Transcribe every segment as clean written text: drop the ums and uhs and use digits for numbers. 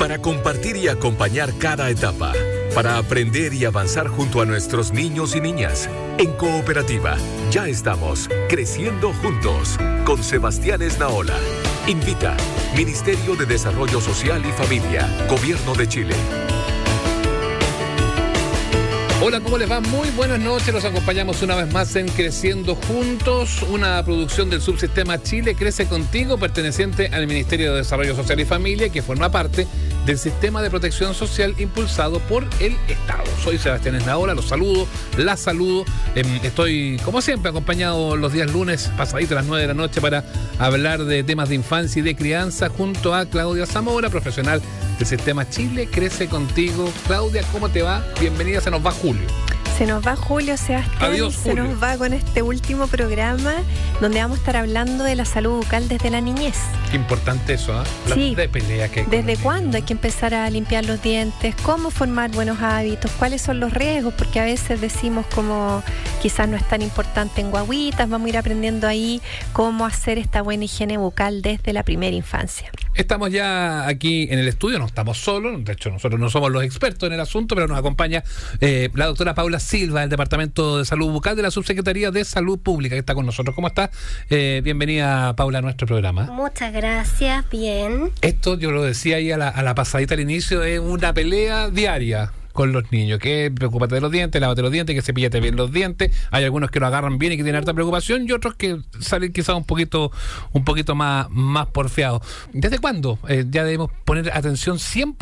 para compartir y acompañar cada etapa, para aprender y avanzar junto a nuestros niños y niñas. En Cooperativa, ya estamos creciendo juntos. Con Sebastián Esnaola. Invita Ministerio de Desarrollo Social y Familia, Gobierno de Chile. Hola, ¿cómo les va? Muy buenas noches, los acompañamos una vez más en Creciendo Juntos, una producción del Subsistema Chile Crece Contigo, perteneciente al Ministerio de Desarrollo Social y Familia, que forma parte del Sistema de Protección Social impulsado por el Estado. Soy Sebastián Esnaola, los saludo, las saludo. Estoy, como siempre, acompañado los días lunes, pasadito a las 9 de la noche, para hablar de temas de infancia y de crianza, junto a Claudia Zamora, profesional del Sistema Chile Crece Contigo. Claudia, ¿cómo te va? Bienvenida, se nos va Julio. Se nos va Julio, Sebastián. Adiós, Julio. Se nos va con este último programa donde vamos a estar hablando de la salud bucal desde la niñez. Qué importante eso, ¿eh? Sí. De pelea que hay. ¿Desde cuándo hay que empezar a limpiar los dientes? ¿Cómo formar buenos hábitos? ¿Cuáles son los riesgos? Porque a veces decimos como quizás no es tan importante en guaguitas. Vamos a ir aprendiendo ahí cómo hacer esta buena higiene bucal desde la primera infancia. Estamos ya aquí en el estudio, no estamos solos, de hecho nosotros no somos los expertos en el asunto, pero nos acompaña la doctora Paula Silva, del Departamento de Salud Bucal de la Subsecretaría de Salud Pública, que está con nosotros. ¿Cómo está? Bienvenida, Paula, a nuestro programa. Muchas gracias, bien. Esto, yo lo decía ahí a la pasadita al inicio, es una pelea diaria con los niños, que preocúpate de los dientes, lávate los dientes, que cepillate bien los dientes. Hay algunos que lo agarran bien y que tienen harta preocupación, y otros que salen quizás un poquito más porfiados. ¿Desde cuándo ya debemos poner atención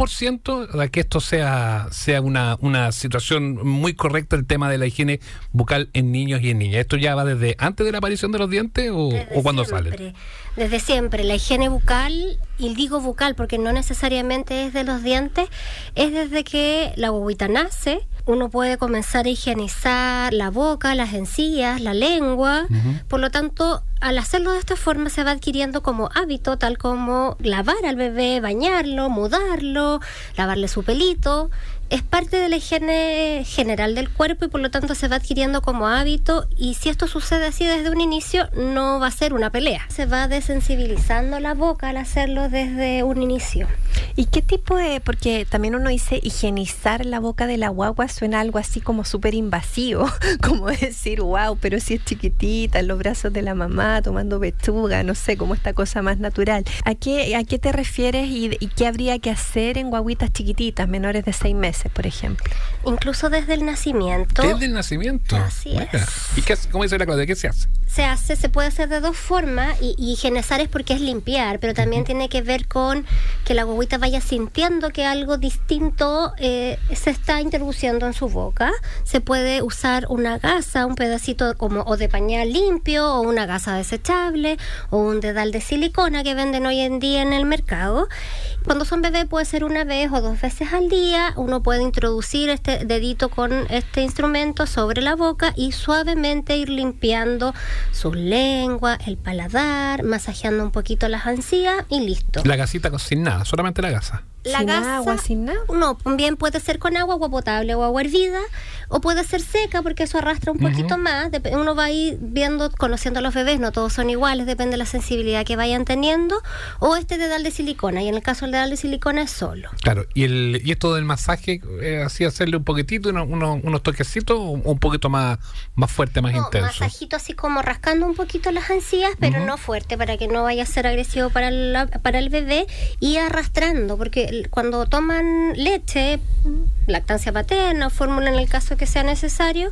100% a que esto sea una situación muy correcta, el tema de la higiene bucal en niños y en niñas? ¿Esto ya va desde antes de la aparición de los dientes o cuando sale? Desde siempre. La higiene bucal, y digo bucal porque no necesariamente es de los dientes, es desde que la guaguita nace. Uno puede comenzar a higienizar la boca, las encías, la lengua. Por lo tanto, al hacerlo de esta forma se va adquiriendo como hábito, tal como lavar al bebé, bañarlo, mudarlo, lavarle su pelito. Es parte de la higiene general del cuerpo y por lo tanto se va adquiriendo como hábito, y si esto sucede así desde un inicio no va a ser una pelea. Se va desensibilizando la boca al hacerlo desde un inicio. ¿Y qué tipo de...? Porque también uno dice higienizar la boca de la guagua, suena algo así como súper invasivo, como decir, wow, pero si es chiquitita, en los brazos de la mamá, tomando pechuga, no sé, como esta cosa más natural. ¿A qué te refieres y qué habría que hacer en guaguitas chiquititas, menores de 6 meses? Por ejemplo. Incluso desde el nacimiento. ¿Desde el nacimiento? Así es. ¿Y cómo dice la Claudia? ¿Qué se hace? Se puede hacer de dos formas, y higienizar es porque es limpiar, pero también tiene que ver con que la guaguita vaya sintiendo que algo distinto se está introduciendo en su boca. Se puede usar una gasa, un pedacito como o de pañal limpio, o una gasa desechable, o un dedal de silicona que venden hoy en día en el mercado. Cuando son bebés puede ser una vez o 2 veces al día. Uno puede introducir este dedito con este instrumento sobre la boca y suavemente ir limpiando su lengua, el paladar, masajeando un poquito las encías y listo. La gasita sin nada, solamente la gasa. La ¿Sin gasa, agua, sin nada? No, bien puede ser con agua potable o agua hervida, o puede ser seca porque eso arrastra un poquito más. Uno va a ir viendo, conociendo a los bebés, no todos son iguales, depende de la sensibilidad que vayan teniendo, o este dedal de silicona, y en el caso del dedal de silicona es solo. Claro, y esto del masaje, así hacerle un poquitito, unos toquecitos, o un poquito más fuerte, más intenso. Masajito así como rascando un poquito las encías, pero no fuerte, para que no vaya a ser agresivo para el bebé, y arrastrando, porque cuando toman leche, lactancia materna o fórmula en el caso que sea necesario,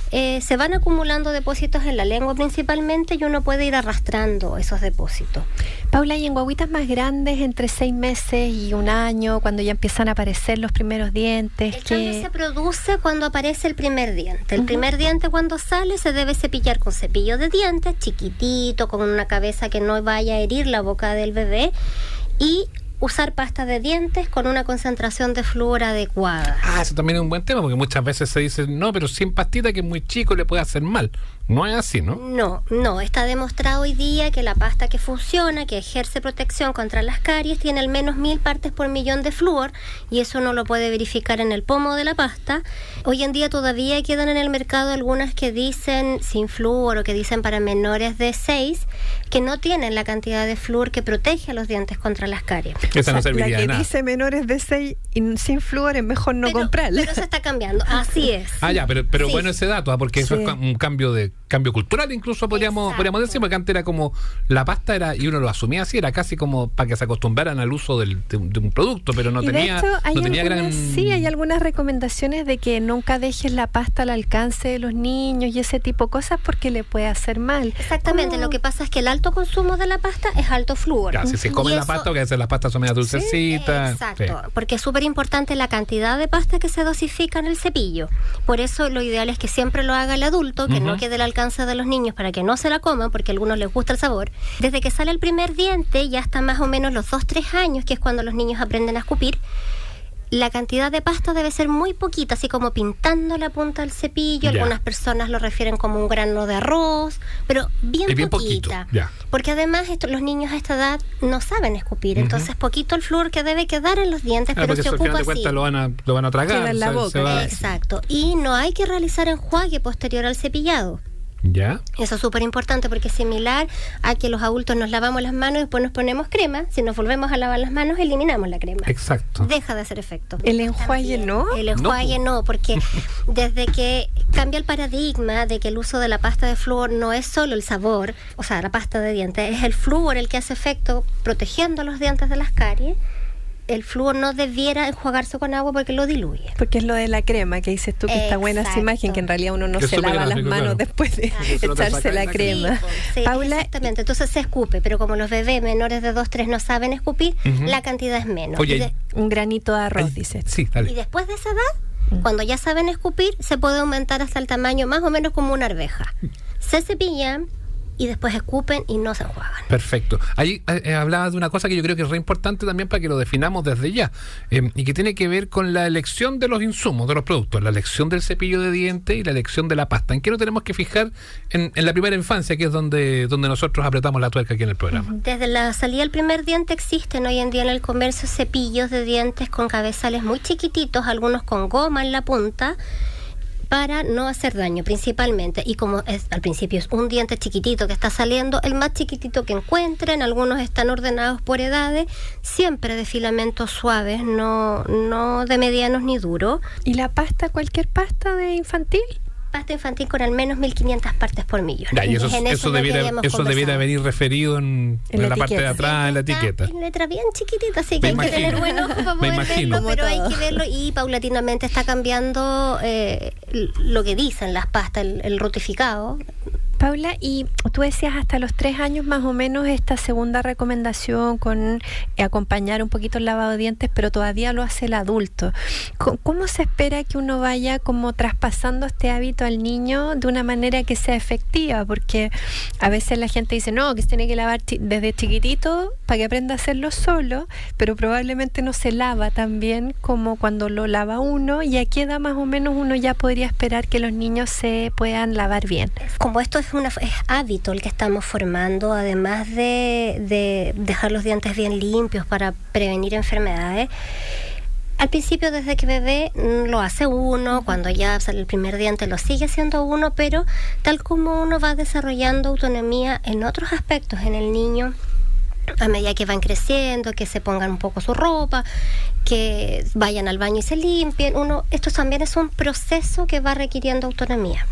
se van acumulando depósitos en la lengua principalmente, y uno puede ir arrastrando esos depósitos. Paula, y en guaguitas más grandes, entre 6 meses y 1 año, cuando ya empiezan a aparecer los primeros dientes, el cambio se produce cuando aparece el primer diente. El primer diente, cuando sale, se debe cepillar con cepillo de dientes chiquitito, con una cabeza que no vaya a herir la boca del bebé, y usar pasta de dientes con una concentración de flúor adecuada. Eso también es un buen tema, porque muchas veces se dice, no, pero sin pastita, que es muy chico, le puede hacer mal. No es así, ¿no? No, está demostrado hoy día que la pasta que funciona, que ejerce protección contra las caries, tiene al menos 1000 partes por millón de flúor, y eso no lo puede verificar en el pomo de la pasta. Hoy en día todavía quedan en el mercado algunas que dicen sin flúor o que dicen para menores de 6, que no tienen la cantidad de flúor que protege a los dientes contra las caries. Esa no serviría de la que nada. dice menores de 6 y sin flúor es mejor no comprarla. Pero se está cambiando, así es. Ya, pero Sí. bueno ese dato, porque eso es un cambio cultural, incluso podríamos decir, porque antes era como la pasta era, y uno lo asumía así, era casi como para que se acostumbraran al uso de un producto, pero no Y de tenía, hecho, no tenía gran... Sí, hay algunas recomendaciones de que nunca dejes la pasta al alcance de los niños y ese tipo de cosas porque le puede hacer mal. Exactamente, lo que pasa es que el alto consumo de la pasta es alto flúor. Ya, si se come Y la eso- pasta, porque a veces las pastas son medio dulcecitas. Exacto, Sí. porque es súper importante la cantidad de pasta que se dosifica en el cepillo. Por eso lo ideal es que siempre lo haga el adulto, que no quede al alcance de los niños para que no se la coman, porque a algunos les gusta el sabor. Desde que sale el primer diente y hasta más o menos los 2-3 años, que es cuando los niños aprenden a escupir, la cantidad de pasta debe ser muy poquita, así como pintando la punta del cepillo. Ya. Algunas personas lo refieren como un grano de arroz, pero bien Es bien poquita. poquito, ya. Porque además los niños a esta edad no saben escupir, entonces poquito el flúor que debe quedar en los dientes, pero Porque se al final ocupa de así. cuentas lo van a tragar. Queda en la boca. va- Exacto. Y no hay que realizar enjuague posterior al cepillado. ¿Ya? Eso es súper importante porque es similar a que los adultos nos lavamos las manos y después nos ponemos crema. Si nos volvemos a lavar las manos, eliminamos la crema. Exacto. Deja de hacer efecto. El enjuague no. El enjuague no, porque desde que cambia el paradigma de que el uso de la pasta de flúor no es solo el sabor, o sea, la pasta de dientes, es el flúor el que hace efecto protegiendo los dientes de las caries. El flúor no debiera enjuagarse con agua porque lo diluye. Porque es lo de la crema que dices tú, que está buena esa Exacto. imagen, que en realidad uno no Es se súper lava las gráfico, manos claro. después de Eso no te echarse saca la la crema. Sí, Paula, exactamente. Entonces se escupe, pero como los bebés menores de 2-3 no saben escupir, la cantidad es menos. Oye, Y de- un granito de arroz, dices. Sí, Y dale. después de esa edad, cuando ya saben escupir, se puede aumentar hasta el tamaño más o menos como una arveja. Se cepillan y después escupen y no se enjuagan. Perfecto. Ahí hablaba de una cosa que yo creo que es re importante también para que lo definamos desde ya, y que tiene que ver con la elección de los insumos, de los productos, la elección del cepillo de dientes y la elección de la pasta. ¿En qué nos tenemos que fijar en la primera infancia, que es donde nosotros apretamos la tuerca aquí en el programa? Desde la salida del primer diente existen hoy en día en el comercio cepillos de dientes con cabezales muy chiquititos, algunos con goma en la punta, para no hacer daño principalmente. Y como al principio es un diente chiquitito que está saliendo, el más chiquitito que encuentren, algunos están ordenados por edades, siempre de filamentos suaves, no de medianos ni duros. ¿Y la pasta, cualquier pasta de infantil? Pasta infantil con al menos 1500 partes por millón. Ya, y Es en eso lo que debiera habíamos conversado. venir referido en En la la parte de etiqueta. atrás, en la Está etiqueta. en letra bien chiquitita, así que Me hay imagino. que tener buen ojo para Me poder imagino. verlo, pero Como hay todo. que verlo y paulatinamente está cambiando lo que dicen las pastas, el rotificado. Paula, y tú decías hasta los 3 años más o menos esta segunda recomendación con acompañar un poquito el lavado de dientes, pero todavía lo hace el adulto. ¿Cómo se espera que uno vaya como traspasando este hábito al niño de una manera que sea efectiva? Porque a veces la gente dice, no, que se tiene que lavar desde chiquitito para que aprenda a hacerlo solo, pero probablemente no se lava tan bien como cuando lo lava uno, y a qué edad más o menos uno ya podría esperar que los niños se puedan lavar bien. Como esto es hábito el que estamos formando, además de dejar los dientes bien limpios para prevenir enfermedades. Al principio, desde que bebé, lo hace uno, cuando ya sale el primer diente lo sigue haciendo uno, pero tal como uno va desarrollando autonomía en otros aspectos en el niño, a medida que van creciendo, que se pongan un poco su ropa, que vayan al baño y se limpien, esto también es un proceso que va requiriendo autonomía.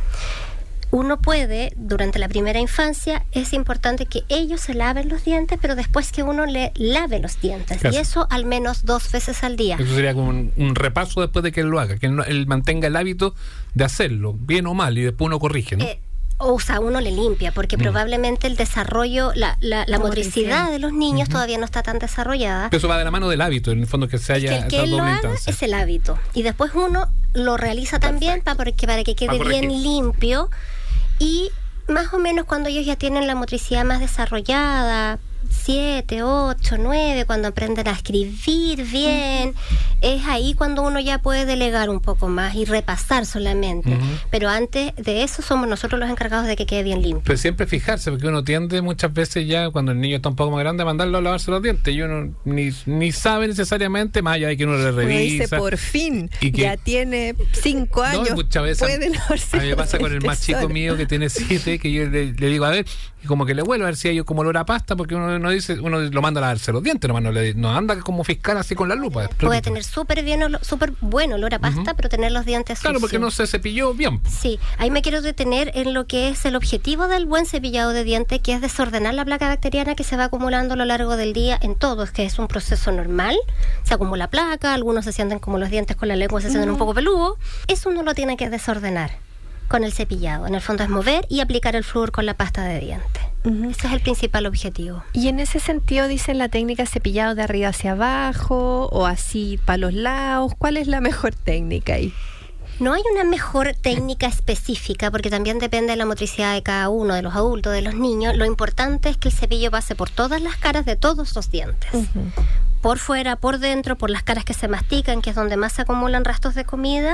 Uno puede, durante la primera infancia, es importante que ellos se laven los dientes, pero después que uno le lave los dientes. Claro. Y eso al menos 2 veces al día. Eso sería como un repaso después de que él lo haga, que él mantenga el hábito de hacerlo, bien o mal, y después uno corrige, ¿no? O sea, uno le limpia, porque probablemente el desarrollo, la motricidad de los niños todavía no está tan desarrollada. Eso va de la mano del hábito, en el fondo, que se Es que haya el que esa él lo doble haga instancia. es el hábito. Y después uno lo realiza también para que quede Para corregir. bien limpio. Y más o menos cuando ellos ya tienen la motricidad más desarrollada, 7, 8, 9, cuando aprenden a escribir bien, es ahí cuando uno ya puede delegar un poco más y repasar solamente. Pero antes de eso somos nosotros los encargados de que quede bien limpio. Pero siempre fijarse, porque uno tiende muchas veces ya, cuando el niño está un poco más grande, a mandarlo a lavarse los dientes. Y uno ni sabe necesariamente, más allá de que uno le revisa. Uno dice, por fin, y que, ya tiene 5 años, muchas veces puede lavarse. A mí me pasa con el más chico mío, que tiene 7, que yo le digo, a ver, y como que le vuelvo a ver si hay como olor a pasta, porque uno lo manda a lavarse los dientes, no anda como fiscal así con la lupa. Puede tener súper bueno olor a pasta, pero tener los dientes sucios. Claro, porque no se cepilló bien. Sí, ahí me quiero detener en lo que es el objetivo del buen cepillado de dientes, que es desordenar la placa bacteriana que se va acumulando a lo largo del día en todos, que es un proceso normal. Se acumula placa, algunos se sienten como los dientes con la lengua, se sienten un poco peludos. Eso uno lo tiene que desordenar con el cepillado. En el fondo es mover y aplicar el flúor con la pasta de dientes. Ese es el principal objetivo. Y en ese sentido, dicen la técnica cepillado de arriba hacia abajo o así para los lados. ¿Cuál es la mejor técnica ahí? No hay una mejor técnica específica, porque también depende de la motricidad de cada uno, de los adultos, de los niños. Lo importante es que el cepillo pase por todas las caras de todos los dientes. Por fuera, por dentro, por las caras que se mastican, que es donde más se acumulan restos de comida.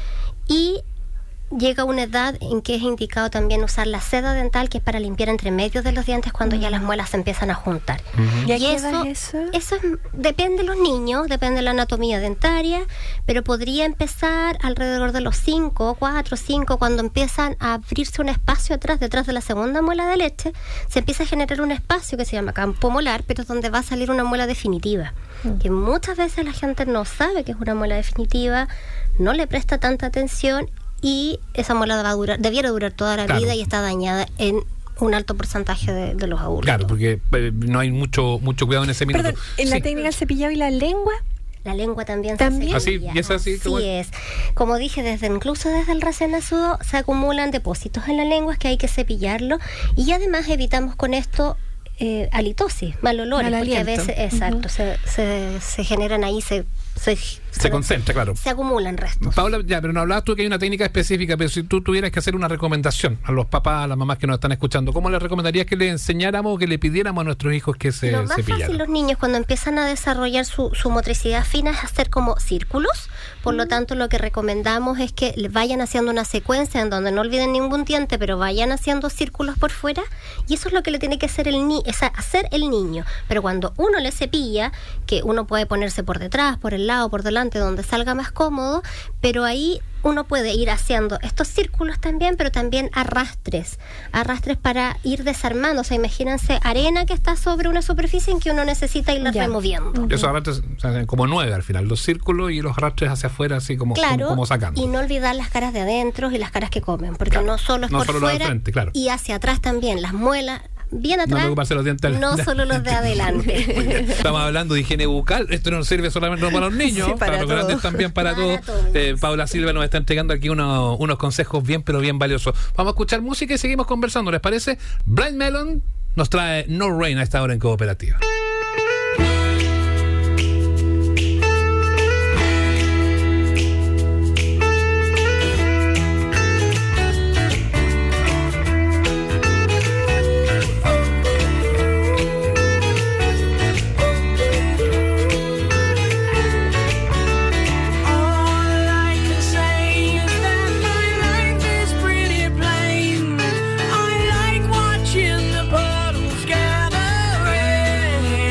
Y llega una edad en que es indicado también usar la seda dental, que es para limpiar entre medios de los dientes cuando ya las muelas se empiezan a juntar. ¿Y a qué edad es eso? Eso depende de los niños, depende de la anatomía dentaria, pero podría empezar alrededor de los 4, 5, cuando empiezan a abrirse un espacio detrás de la segunda muela de leche, se empieza a generar un espacio que se llama campo molar, pero es donde va a salir una muela definitiva, que muchas veces la gente no sabe que es una muela definitiva, no le presta tanta atención, y esa muela debiera durar toda la vida y está dañada en un alto porcentaje de los adultos. Claro, porque no hay mucho cuidado en ese minuto. Perdón, ¿en la técnica del cepillado y la lengua? La lengua también se cepilla. ¿Así? ¿Y es así? Sí, es. Como dije, incluso desde el recién nacido se acumulan depósitos en la lengua que hay que cepillarlo, y además evitamos con esto halitosis, mal olores, porque a veces, exacto, se generan ahí, se concentra, claro. Se acumulan restos. Paula, ya, pero no hablabas tú que hay una técnica específica, pero si tú tuvieras que hacer una recomendación a los papás, a las mamás que nos están escuchando, ¿cómo les recomendarías que le enseñáramos o que le pidiéramos a nuestros hijos que se cepillaran? Lo más fácil, los niños cuando empiezan a desarrollar su motricidad fina, es hacer como círculos. Por lo tanto, lo que recomendamos es que vayan haciendo una secuencia en donde no olviden ningún diente, pero vayan haciendo círculos por fuera, y eso es lo que le tiene que hacer hacer el niño. Pero cuando uno le cepilla, que uno puede ponerse por detrás, por el lado, por delante, donde salga más cómodo, pero ahí uno puede ir haciendo estos círculos también, pero también arrastres para ir desarmando. O sea, imagínense arena que está sobre una superficie en que uno necesita irla removiendo. Esos arrastres, o sea, como 9 al final, los círculos y los arrastres hacia afuera, así como sacando. Y no olvidar las caras de adentro y las caras que comen, porque no solo es por fuera, frente, y hacia atrás también, las muelas bien atrás, no, los dientes solo los de adelante. Estamos hablando de higiene bucal, esto no sirve solamente para los niños, para los grandes también, para todos. Paula Silva nos está entregando aquí unos consejos bien, pero bien valiosos. Vamos a escuchar música y seguimos conversando, ¿les parece? Blind Melon nos trae No Rain a esta hora en Cooperativa. I like watching the puddles gather in.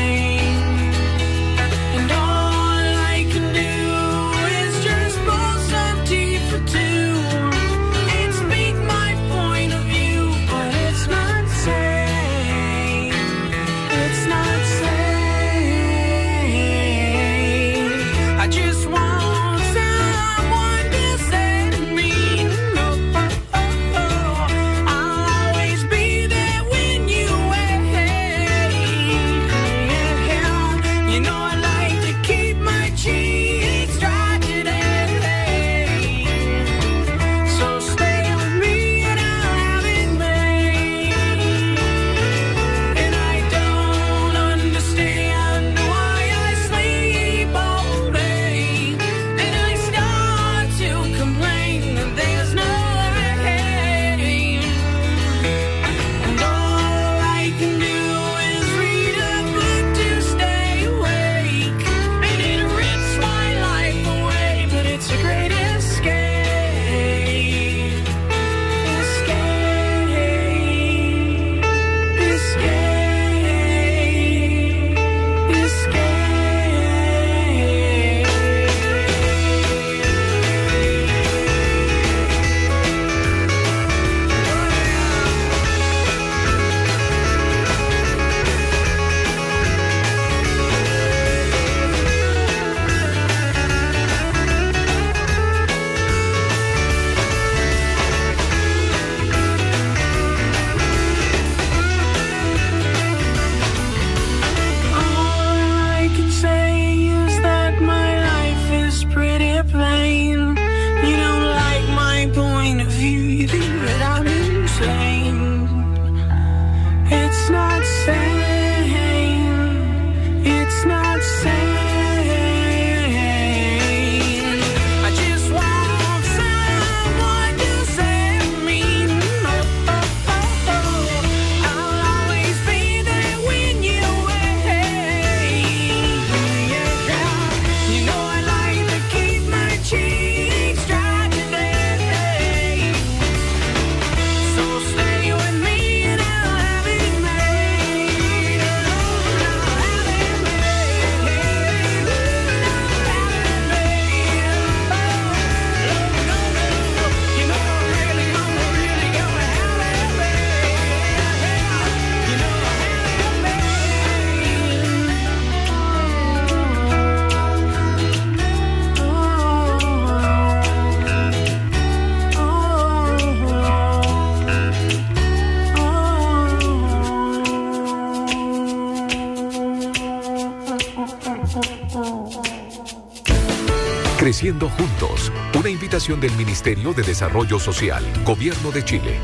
Creciendo juntos, una invitación del Ministerio de Desarrollo Social, Gobierno de Chile.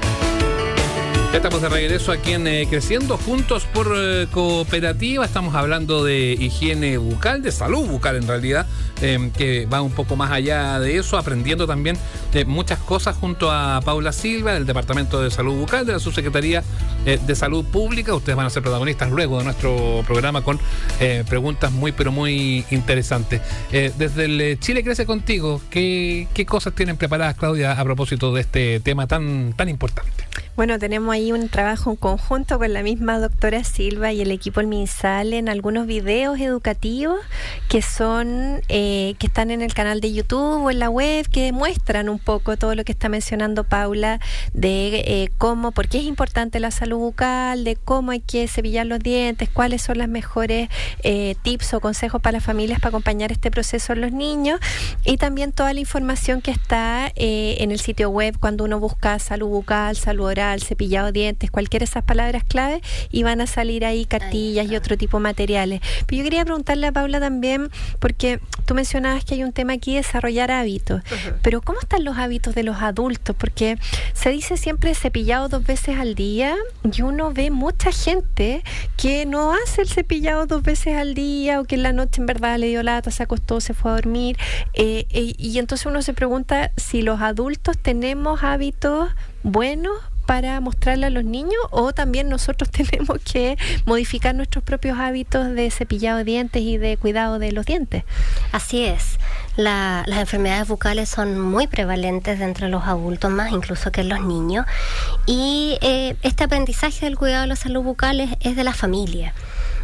Ya estamos de regreso aquí en Creciendo Juntos por Cooperativa. Estamos hablando de higiene bucal, de salud bucal en realidad, que va un poco más allá de eso, aprendiendo también muchas cosas junto a Paula Silva del Departamento de Salud Bucal de la Subsecretaría de Salud Pública. Ustedes van a ser protagonistas luego de nuestro programa con preguntas muy pero muy interesantes. Desde el Chile Crece Contigo, ¿qué cosas tienen preparadas, Claudia, a propósito de este tema tan importante? Bueno, tenemos ahí un trabajo en conjunto con la misma doctora Silva y el equipo del MinSal en algunos videos educativos que son que están en el canal de YouTube o en la web, que muestran un poco todo lo que está mencionando Paula de por qué es importante la salud bucal, de cómo hay que cepillar los dientes, cuáles son las mejores tips o consejos para las familias para acompañar este proceso en los niños, y también toda la información que está en el sitio web cuando uno busca salud bucal, salud oral, cepillado de dientes, cualquiera de esas palabras clave, y van a salir ahí cartillas y otro tipo de materiales. Pero yo quería preguntarle a Paula también, porque tú mencionabas que hay un tema aquí, desarrollar hábitos, pero ¿cómo están los hábitos de los adultos? Porque se dice siempre cepillado 2 veces al día, y uno ve mucha gente que no hace el cepillado 2 veces al día, o que en la noche en verdad le dio lata, se acostó, se fue a dormir, y entonces uno se pregunta si los adultos tenemos hábitos buenos para mostrarle a los niños, o también nosotros tenemos que modificar nuestros propios hábitos de cepillado de dientes y de cuidado de los dientes. Así es. Las enfermedades bucales son muy prevalentes entre los adultos, más incluso que en los niños, y este aprendizaje del cuidado de la salud bucal es de la familia,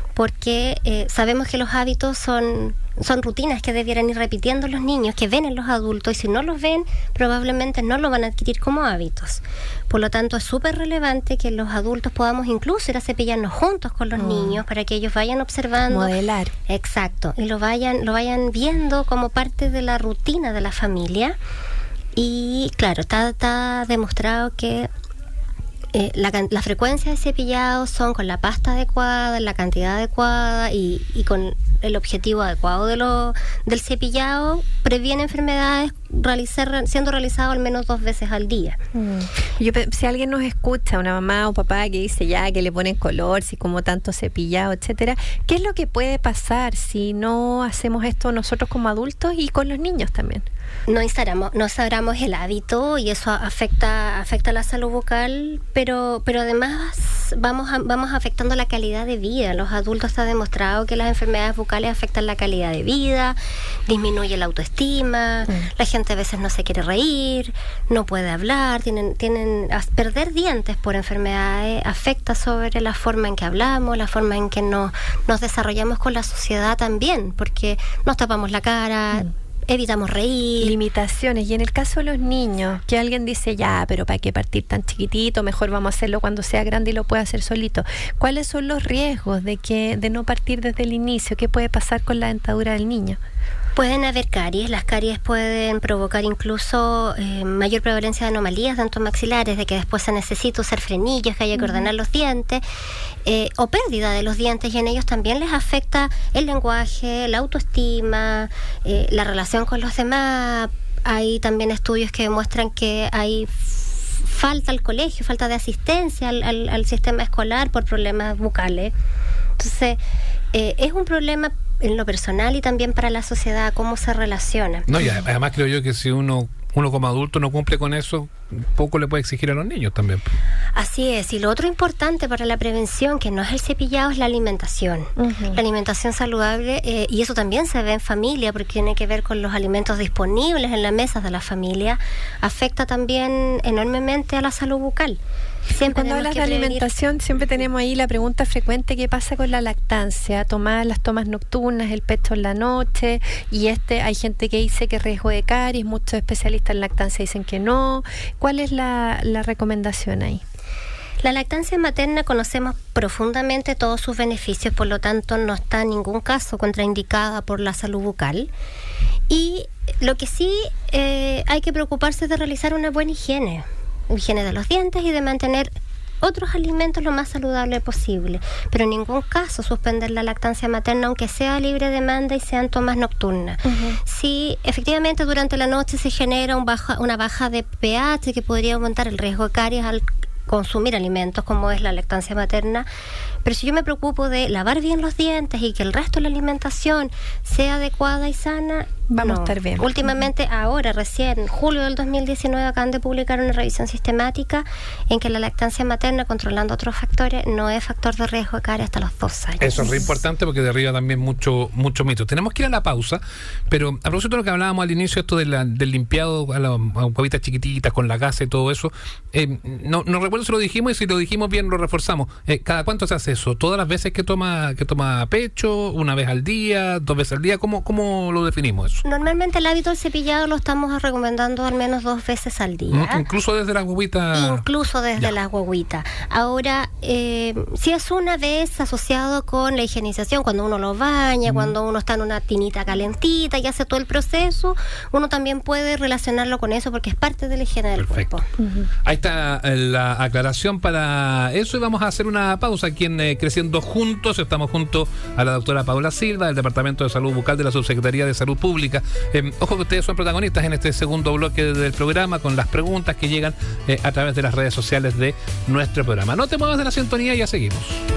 porque sabemos que los hábitos son rutinas que debieran ir repitiendo los niños, que ven en los adultos, y si no los ven, probablemente no lo van a adquirir como hábitos. Por lo tanto, es súper relevante que los adultos podamos incluso ir a cepillarnos juntos con los niños, para que ellos vayan observando. Modelar. Exacto, y lo vayan viendo como parte de la rutina de la familia. Y claro, está demostrado que la frecuencia de cepillado son con la pasta adecuada, la cantidad adecuada y con el objetivo adecuado del cepillado, previene enfermedades siendo realizado al menos 2 veces al día. Si alguien nos escucha, una mamá o papá que dice ya que le ponen color, si como tanto cepillado, etcétera, ¿qué es lo que puede pasar si no hacemos esto nosotros como adultos y con los niños también? No instauramos el hábito, y eso afecta la salud bucal, pero además vamos afectando la calidad de vida. Los adultos está demostrado que las enfermedades bucales afectan la calidad de vida, disminuye la autoestima, la gente a veces no se quiere reír, no puede hablar, tienen a perder dientes por enfermedades, afecta sobre la forma en que hablamos, la forma en que nos desarrollamos con la sociedad también, porque nos tapamos la cara, evitamos reír. Limitaciones. Y en el caso de los niños, que alguien dice, ya, pero ¿para qué partir tan chiquitito? Mejor vamos a hacerlo cuando sea grande y lo pueda hacer solito. ¿Cuáles son los riesgos de no partir desde el inicio? ¿Qué puede pasar con la dentadura del niño? Pueden haber caries. Las caries pueden provocar incluso mayor prevalencia de anomalías dentomaxilares, de que después se necesita usar frenillos, que haya que ordenar los dientes, o pérdida de los dientes, y en ellos también les afecta el lenguaje, la autoestima, la relación con los demás. Hay también estudios que demuestran que hay falta al colegio, falta de asistencia al sistema escolar por problemas bucales. Entonces, es un problema en lo personal y también para la sociedad, cómo se relaciona. No, y además creo yo que si uno como adulto no cumple con eso, poco le puede exigir a los niños también. Así es, y lo otro importante para la prevención, que no es el cepillado, es la alimentación. La alimentación saludable, y eso también se ve en familia, porque tiene que ver con los alimentos disponibles en las mesas de la familia, afecta también enormemente a la salud bucal. Cuando hablas de alimentación, siempre tenemos ahí la pregunta frecuente: ¿qué pasa con la lactancia? Las tomas nocturnas, el pecho en la noche, y hay gente que dice que es riesgo de caries, muchos especialistas en lactancia dicen que no. ¿Cuál es la recomendación ahí? La lactancia materna conocemos profundamente todos sus beneficios, por lo tanto no está en ningún caso contraindicada por la salud bucal. Y lo que sí hay que preocuparse es de realizar una buena higiene de los dientes y de mantener otros alimentos lo más saludable posible, pero en ningún caso suspender la lactancia materna, aunque sea libre demanda y sean tomas nocturnas. Si efectivamente durante la noche se genera una baja de pH que podría aumentar el riesgo de caries al consumir alimentos como es la lactancia materna, pero si yo me preocupo de lavar bien los dientes y que el resto de la alimentación sea adecuada y sana, vamos a estar bien. Últimamente, ahora recién, julio del 2019, acaban de publicar una revisión sistemática en que la lactancia materna, controlando otros factores, no es factor de riesgo de caries hasta los 2 años. Eso es muy importante porque derriba también mucho mito. Tenemos que ir a la pausa, pero a propósito de lo que hablábamos al inicio, esto del limpiado a las huevitas chiquititas con la gasa y todo eso, no recuerdo si lo dijimos, y si lo dijimos bien lo reforzamos. ¿Cada cuánto se hace eso? ¿Todas las veces que toma pecho? ¿Una vez al día? ¿2 veces al día? ¿Cómo lo definimos eso? Normalmente el hábito del cepillado lo estamos recomendando al menos 2 veces al día. Incluso desde la guaguita. Incluso desde la guaguita. Ahora, si es una vez asociado con la higienización, cuando uno lo baña, cuando uno está en una tinita calentita y hace todo el proceso, uno también puede relacionarlo con eso porque es parte de la higiene del cuerpo. Ahí está la aclaración para eso, y vamos a hacer una pausa aquí en Creciendo Juntos. Estamos junto a la doctora Paula Silva, del Departamento de Salud Bucal de la Subsecretaría de Salud Pública. Ojo que ustedes son protagonistas en este segundo bloque del programa con las preguntas que llegan a través de las redes sociales de nuestro programa. No te muevas de la sintonía, ya seguimos.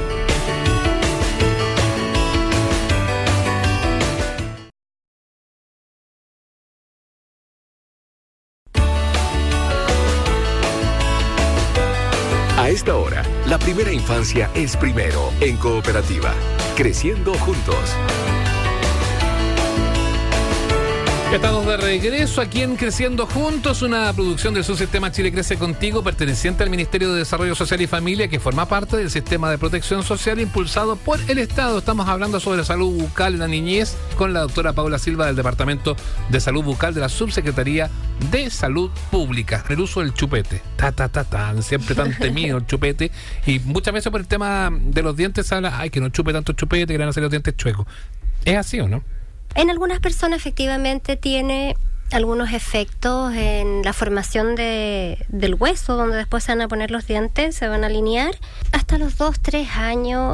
A esta hora, la primera infancia es primero en Cooperativa. Creciendo juntos. Estamos de regreso aquí en Creciendo Juntos, una producción del Subsistema Chile Crece Contigo, perteneciente al Ministerio de Desarrollo Social y Familia, que forma parte del sistema de protección social impulsado por el Estado. Estamos hablando sobre salud bucal en la niñez con la doctora Paula Silva, del Departamento de Salud Bucal de la Subsecretaría de Salud Pública. El uso del chupete, siempre tan temido el chupete, y muchas veces por el tema de los dientes se habla, que no chupe tanto chupete, que le van a hacer los dientes chuecos. ¿Es así o no? En algunas personas efectivamente tiene algunos efectos en la formación del hueso, donde después se van a poner los dientes, se van a alinear. Hasta los 2-3 años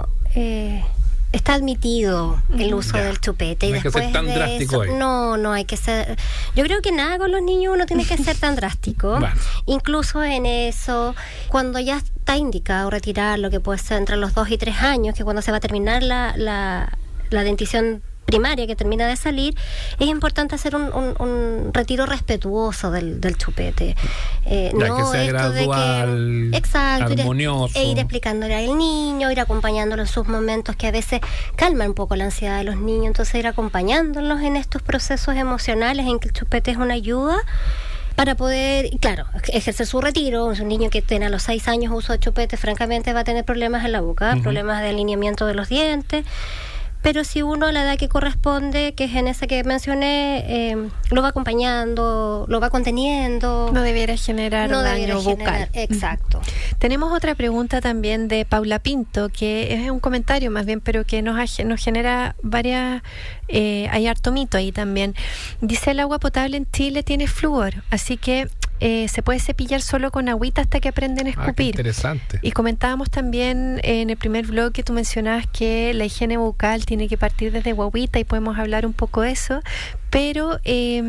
está admitido el uso del chupete. No y hay que después ser tan de drástico eso, ahí. no hay que ser. Yo creo que nada con los niños uno tiene que ser tan drástico. Bueno. Incluso en eso, cuando ya está indicado retirar lo que puede ser entre los 2 y 3 años, que cuando se va a terminar la dentición primaria que termina de salir, es importante hacer un retiro respetuoso del chupete. No que sea gradual, armonioso. Ir explicándole al niño, ir acompañándolo en sus momentos que a veces calman un poco la ansiedad de los niños, entonces ir acompañándolos en estos procesos emocionales en que el chupete es una ayuda para poder, claro, ejercer su retiro. Un niño que tiene a los 6 años uso de chupete, francamente va a tener problemas en la boca, problemas de alineamiento de los dientes. Pero si uno a la edad que corresponde, que es en esa que mencioné, lo va acompañando, lo va conteniendo, no debiera generar daño bucal. Exacto. Tenemos otra pregunta también de Paula Pinto, que es un comentario más bien, pero que nos genera varias, hay harto mito ahí también. Dice: el agua potable en Chile tiene flúor, así que se puede cepillar solo con agüita hasta que aprenden a escupir. Qué interesante. Y comentábamos también en el primer blog que tú mencionabas que la higiene bucal tiene que partir desde guaguita, y podemos hablar un poco de eso, pero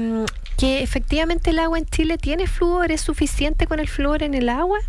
que efectivamente el agua en Chile tiene flúor. ¿Es suficiente con el flúor en el agua?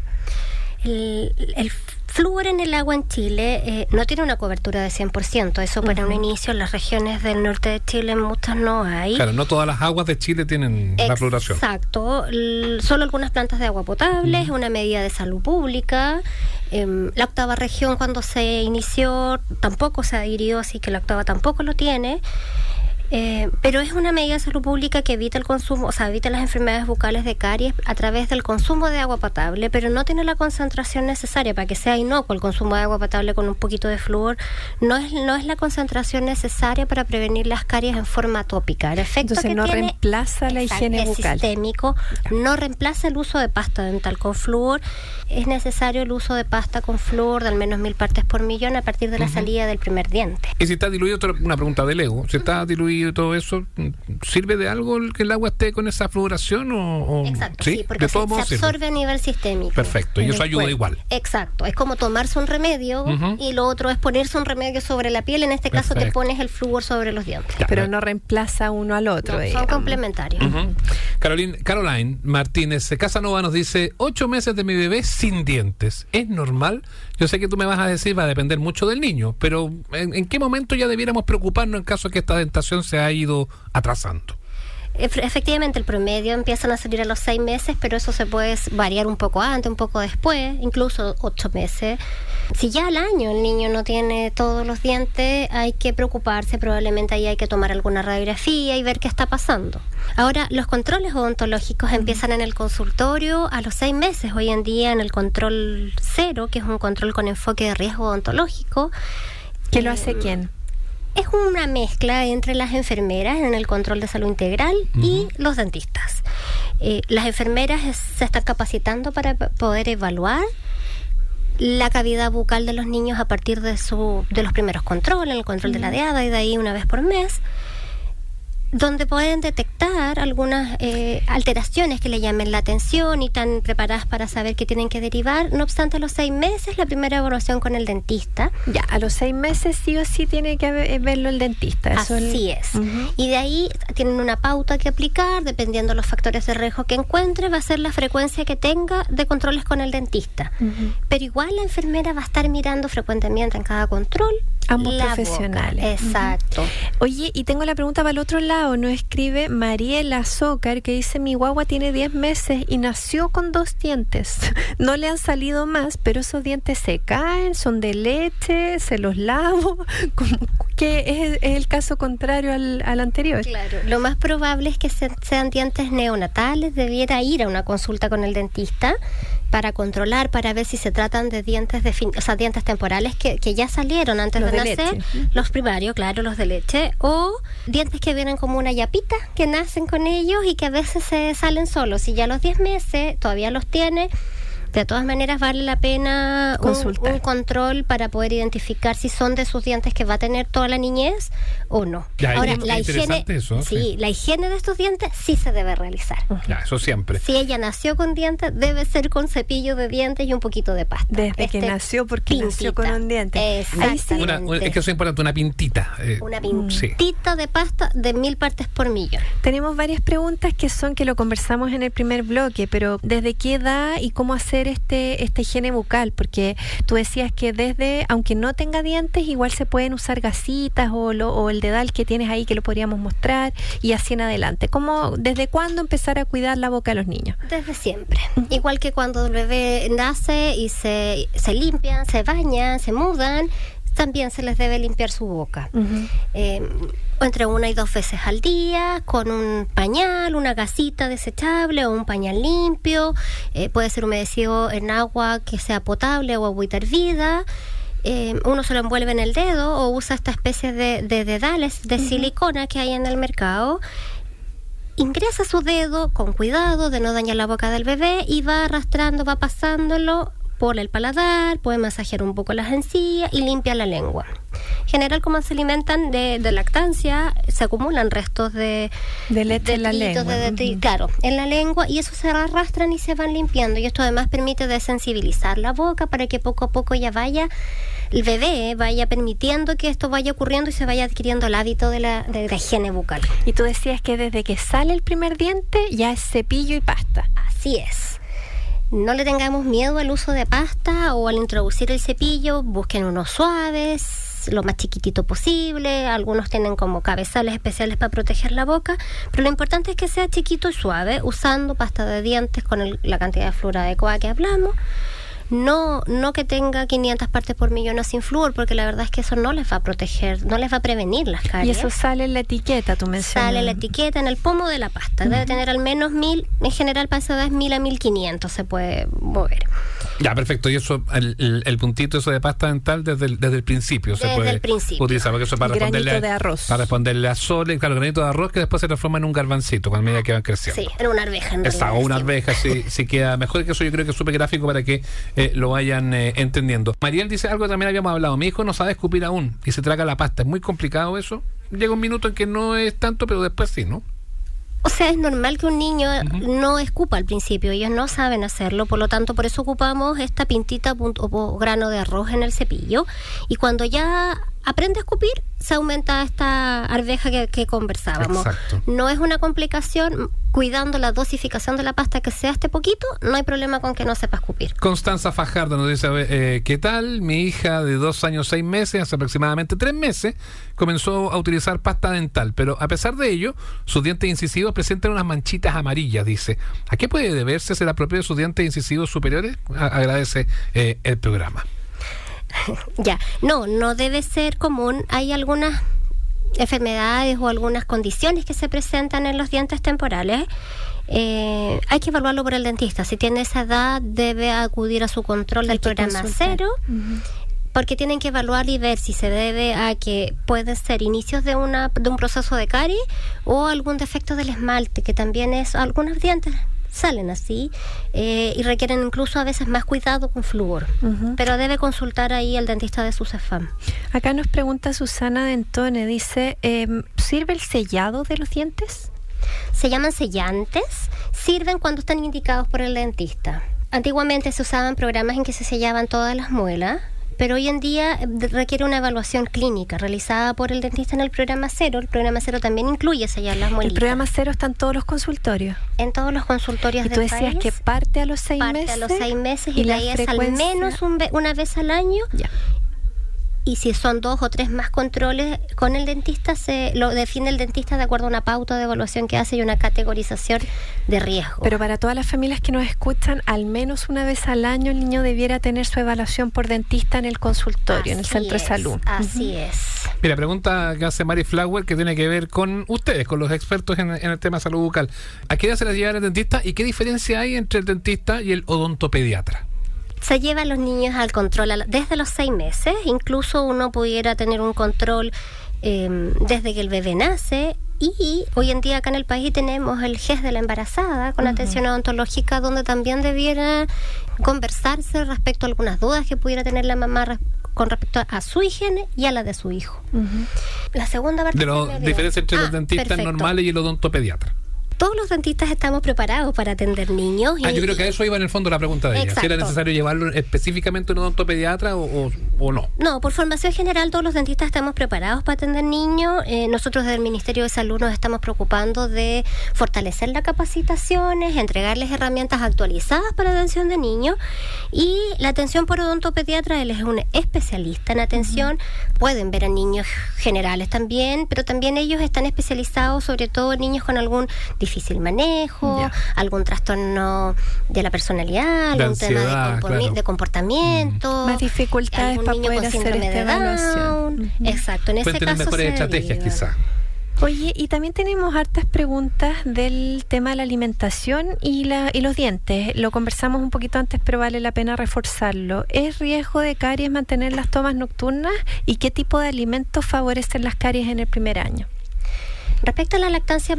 El flúor en el agua en Chile no tiene una cobertura de 100%. Eso para un inicio, en las regiones del norte de Chile muchas no hay. Claro, no todas las aguas de Chile tienen la fluoración. Exacto. Solo algunas plantas de agua potable, es una medida de salud pública. La octava región, cuando se inició, tampoco se adhirió, así que la octava tampoco lo tiene. Pero es una medida de salud pública que evita el consumo, o sea, evita las enfermedades bucales de caries a través del consumo de agua potable, pero no tiene la concentración necesaria para que sea inocuo el consumo de agua potable con un poquito de flúor. No es la concentración necesaria para prevenir las caries en forma tópica. El efecto entonces que no tiene, reemplaza la higiene bucal. Es sistémico, no reemplaza el uso de pasta dental con flúor. Es necesario el uso de pasta con flúor de al menos 1000 partes por millón a partir de la salida del primer diente. Y si está diluido, una pregunta de Lego, si está diluido frío y todo eso, ¿sirve de algo que el agua esté con esa fluoración o Exacto, sí, porque de todos modos se absorbe a nivel sistémico. Perfecto, y eso ayuda igual. Exacto, es como tomarse un remedio y lo otro es ponerse un remedio sobre la piel, en este caso te pones el flúor sobre los dientes. Ya, pero no reemplaza uno al otro. No, son complementarios. Caroline Martínez Casanova nos dice: 8 meses de mi bebé sin dientes, ¿es normal? Yo sé que tú me vas a decir, va a depender mucho del niño, pero ¿en qué momento ya debiéramos preocuparnos en caso de que esta dentación se ha ido atrasando? Efectivamente, el promedio empiezan a salir a los 6 meses, pero eso se puede variar un poco antes, un poco después, incluso 8 meses. Si ya al año el niño no tiene todos los dientes, hay que preocuparse, probablemente ahí hay que tomar alguna radiografía y ver qué está pasando. Ahora, los controles odontológicos empiezan en el consultorio a los 6 meses, hoy en día en el control 0, que es un control con enfoque de riesgo odontológico. ¿Qué lo hace quién? Es una mezcla entre las enfermeras en el control de salud integral y los dentistas. Las enfermeras se están capacitando para poder evaluar la cavidad bucal de los niños a partir de los primeros controles, el control de la diada y de ahí una vez por mes, donde pueden detectar algunas alteraciones que le llamen la atención y están preparadas para saber que tienen que derivar. No obstante, a los 6 meses, la primera evaluación con el dentista. Ya, a los 6 meses sí o sí tiene que verlo el dentista. Eso así es. Y de ahí tienen una pauta que aplicar, dependiendo de los factores de riesgo que encuentre, va a ser la frecuencia que tenga de controles con el dentista. Pero igual la enfermera va a estar mirando frecuentemente en cada control. Ambos profesionales. Boca. Exacto. Oye, y tengo la pregunta para el otro lado. Nos escribe Mariela Zócar, que dice: mi guagua tiene 10 meses y nació con 2 dientes. No le han salido más, pero esos dientes se caen, son de leche, se los lavo. Que es el caso contrario al anterior. Claro, lo más probable es que sean dientes neonatales. Debiera ir a una consulta con el dentista para controlar, para ver si se tratan de dientes dientes temporales que ya salieron antes de nacer, leche. Los primarios, claro, los de leche, o dientes que vienen como una yapita, que nacen con ellos y que a veces se salen solos. Si ya a los 10 meses todavía los tiene, de todas maneras vale la pena un control para poder identificar si son de sus dientes que va a tener toda la niñez o no. Ya, ahora, la higiene, eso, sí, la higiene de estos dientes sí se debe realizar. Ya, eso siempre. Si ella nació con dientes, debe ser con cepillo de dientes y un poquito de pasta. Desde que nació, porque nació con un diente. Exactamente. Es que eso es importante, una pintita. Una pintita de pasta de 1000 partes por millón. Tenemos varias preguntas que lo conversamos en el primer bloque, pero ¿desde qué edad y cómo hacer esta higiene bucal? Porque tú decías que aunque no tenga dientes, igual se pueden usar gasitas o el dedal que tienes ahí que lo podríamos mostrar y así en adelante. ¿Desde cuándo empezar a cuidar la boca de los niños? Desde siempre. Igual que cuando el bebé nace y se limpian, se bañan, se mudan, también se les debe limpiar su boca. Entre 1 y 2 veces al día, con un pañal, una gasita desechable o un pañal limpio. Puede ser humedecido en agua que sea potable o agüita hervida. Uno se lo envuelve en el dedo o usa esta especie de dedales de silicona que hay en el mercado. Ingresa su dedo con cuidado de no dañar la boca del bebé y va arrastrando, va pasándolo por el paladar, puede masajear un poco las encías y limpia la lengua. En general, como se alimentan de lactancia, se acumulan restos de leche en la lengua. Claro, en la lengua, y eso se arrastran y se van limpiando. Y esto además permite desensibilizar la boca para que poco a poco el bebé vaya permitiendo que esto vaya ocurriendo y se vaya adquiriendo el hábito de la higiene bucal. Y tú decías que desde que sale el primer diente ya es cepillo y pasta. Así es. No le tengamos miedo al uso de pasta o al introducir el cepillo. Busquen unos suaves, lo más chiquitito posible. Algunos tienen como cabezales especiales para proteger la boca, pero lo importante es que sea chiquito y suave, usando pasta de dientes con la cantidad de flúor adecuada que hablamos. No que tenga 500 partes por millón o sin flúor, porque la verdad es que eso no les va a proteger, no les va a prevenir las caries. Y eso sale en la etiqueta, tú mencionas. Sale en la etiqueta, en el pomo de la pasta. Debe tener al menos 1000, en general para esa edad es 1000 a 1500 se puede mover. Ya, perfecto. Y eso, el puntito eso de pasta dental desde el principio se puede utilizar, porque eso para responderle de arroz. Para responderle a Sole, claro, granito de arroz que después se transforma en un garbancito con medida que van creciendo. Sí, en una arveja en realidad. O una arveja, si queda mejor, que eso yo creo que es súper gráfico para que lo vayan entendiendo. Mariel dice algo que también habíamos hablado: mi hijo no sabe escupir aún y se traga la pasta. ¿Es muy complicado eso? llega un minuto en que no es tanto, pero después sí, ¿no? O sea, es normal que un niño no escupa al principio, ellos no saben hacerlo, por lo tanto, por eso ocupamos esta pintita o grano de arroz en el cepillo, y cuando ya aprende a escupir, se aumenta esta arveja que conversábamos. Exacto. No es una complicación, cuidando la dosificación de la pasta que sea este poquito, no hay problema con que no sepa escupir. Constanza Fajardo nos dice, ¿qué tal? Mi hija de 2 años 6 meses, hace aproximadamente 3 meses, comenzó a utilizar pasta dental, pero a pesar de ello, sus dientes incisivos presentan unas manchitas amarillas, dice. ¿A qué puede deberse? ¿Será propio de sus dientes incisivos superiores? Agradece el programa. Ya, no debe ser común. Hay algunas enfermedades o algunas condiciones que se presentan en los dientes temporales. Hay que evaluarlo por el dentista. Si tiene esa edad, debe acudir a su control del programa cero, porque tienen que evaluar y ver si se debe a que pueden ser inicios de un proceso de caries o algún defecto del esmalte, que también es, algunos dientes salen así y requieren incluso a veces más cuidado con flúor, pero debe consultar ahí al dentista de su CEFAM. Acá nos pregunta Susana Dentone, dice, ¿sirve el sellado de los dientes? Se llaman sellantes, sirven cuando están indicados por el dentista. Antiguamente se usaban programas en que se sellaban todas las muelas, pero hoy en día requiere una evaluación clínica realizada por el dentista en el programa cero. El programa cero también incluye sellar las muelitas. ¿El programa cero está en todos los consultorios? En todos los consultorios del país. Y tú decías que parte a los 6 meses. Parte a los 6 meses y la ahí es al menos una vez al año. Ya. Y si son 2 o 3 más controles con el dentista, lo define el dentista de acuerdo a una pauta de evaluación que hace y una categorización de riesgo. Pero para todas las familias que nos escuchan, al menos una vez al año el niño debiera tener su evaluación por dentista en el consultorio, en el centro de salud. Así es. Mira, pregunta que hace Mari Flower, que tiene que ver con ustedes, con los expertos en el tema de salud bucal. ¿A qué edad se les lleva el dentista y qué diferencia hay entre el dentista y el odontopediatra? Se lleva a los niños al control desde los 6 meses. Incluso uno pudiera tener un control desde que el bebé nace. Y hoy en día acá en el país tenemos el GES de la embarazada con atención odontológica, donde también debiera conversarse respecto a algunas dudas que pudiera tener la mamá con respecto a su higiene y a la de su hijo. La segunda parte de la diferencia entre los dentistas normales y el odontopediatra. Todos los dentistas estamos preparados para atender niños. Yo creo que a eso iba en el fondo la pregunta de ella. ¿Si era necesario llevarlo específicamente a un odontopediatra o no? No, por formación general todos los dentistas estamos preparados para atender niños. Nosotros desde el Ministerio de Salud nos estamos preocupando de fortalecer las capacitaciones, entregarles herramientas actualizadas para atención de niños. Y la atención por odontopediatra, él es un especialista en atención. Pueden ver a niños generales también, pero también ellos están especializados sobre todo en niños con algún difícil manejo, algún trastorno de la personalidad, algún ansiedad, tema de comportamiento, más dificultades para poder hacer esta evaluación. Exacto, en ese pueden tener caso mejores estrategias quizás. Oye, y también tenemos hartas preguntas del tema de la alimentación y los dientes. Lo conversamos un poquito antes, pero vale la pena reforzarlo. ¿Es riesgo de caries mantener las tomas nocturnas? ¿Y qué tipo de alimentos favorecen las caries en el primer año? Respecto a la lactancia